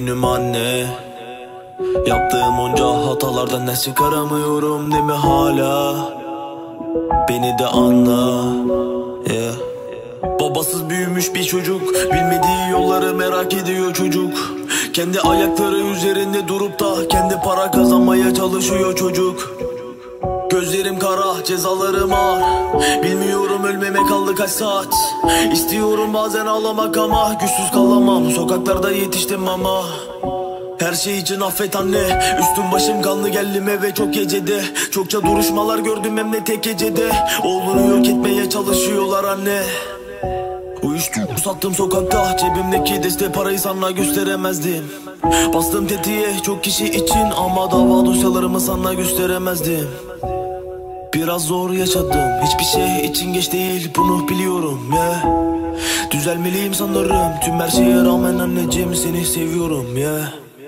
Üzgünüm anne, yaptığım onca hatalardan ders çıkaramıyorum değil mi hala? Beni de anla, yeah. Babasız büyümüş bir çocuk, bilmediği yolları merak ediyor çocuk. Kendi ayakları üzerinde durup da kendi para kazanmaya çalışıyor çocuk. Gözlerim kara, cezalarım ağır. Bilmiyorum ölmeme kaldı kaç saat. İstiyorum bazen ağlamak ama güçsüz kalamam. Sokaklarda yetiştim ama her şey için affet anne. Üstüm başım kanlı, geldim eve çok gecede. Çokça duruşmalar gördüm hem de tek gecede. Oğlunu yok etmeye çalışıyorlar anne. Uyuşturucu sattım sokakta, cebimdeki deste parayı sana gösteremezdim. Bastım tetiğe çok kişi için ama dava dosyalarımı sana gösteremezdim. Biraz zor yaşadım, hiçbir şey için geç değil, bunu biliyorum yeah. Düzelmeliyim sanırım, tüm her şeye rağmen anneciğim seni seviyorum yeah.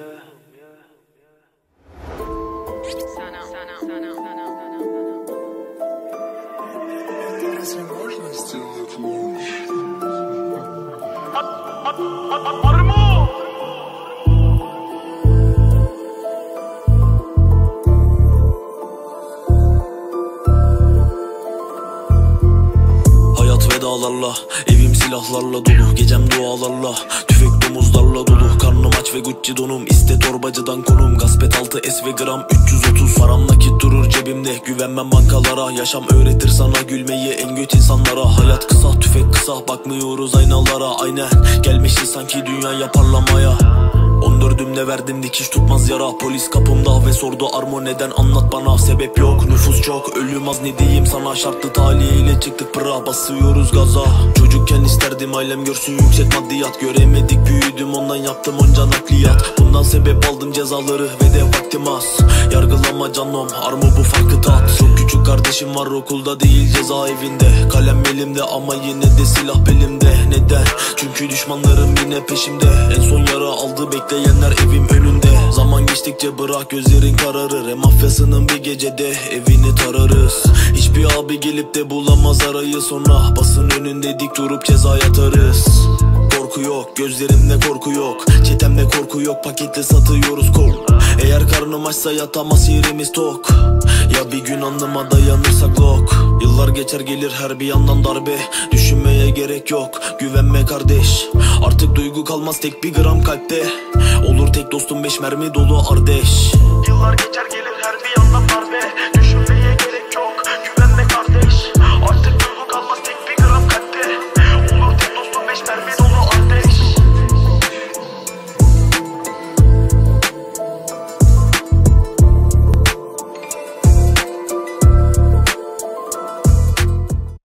Vedalarla, evim silahlarla dolu, gecem dualarla, tüfek domuzlarla dolu. Karnım aç ve Gucci donum, iste torbacıdan konum. Gasp et 6 S ve gram 330. Param nakit durur cebimde, güvenmem bankalara. Yaşam öğretir sana gülmeyi en kötü insanlara. Hayat kısa, tüfek kısa, bakmıyoruz aynalara. Aynen gelmişti sanki dünya parlamaya. 14'ümde verdim dikiş tutmaz yara. Polis kapımda ve sordu Armo neden, anlat bana. Sebep yok, nüfus çok, ölüm az, ne diyeyim sana. Şartlı talihiyle çıktık pıra, basıyoruz gaza. Çocukken isterdim ailem görsün yüksek maddiyat. Göremedik büyüdüm ondan, yaptım onca nakliyat. Bundan sebep aldım cezaları ve de vaktim az. Yargılama canım, Armo bu farkı tat. Çok küçük kardeşim var okulda değil cezaevinde. Kalem elimde ama yine de silah belimde. Neden? Çünkü düşmanlarım yine peşimde. En son yara aldı bekleyenler evim önünde. Zaman geçtikçe bırak gözlerin kararır. Mafyasının bir gecede evini tararız. Hiçbir abi gelip de bulamaz arayı, sonra basın önünde dik durup ceza yatarız. Korku yok, gözlerimde korku yok. Çetemde korku yok, paketle satıyoruz kol. Eğer karnım açsa yatamaz yerimiz tok. Ya bir gün anlıma dayanırsak lok. Yıllar geçer gelir her bir yandan darbe. Düşünmeye gerek yok, güvenme kardeş. Artık duygu kalmaz tek bir gram kalpte. Olur tek dostum 5 mermi dolu ardeş. Yıllar geçer gelir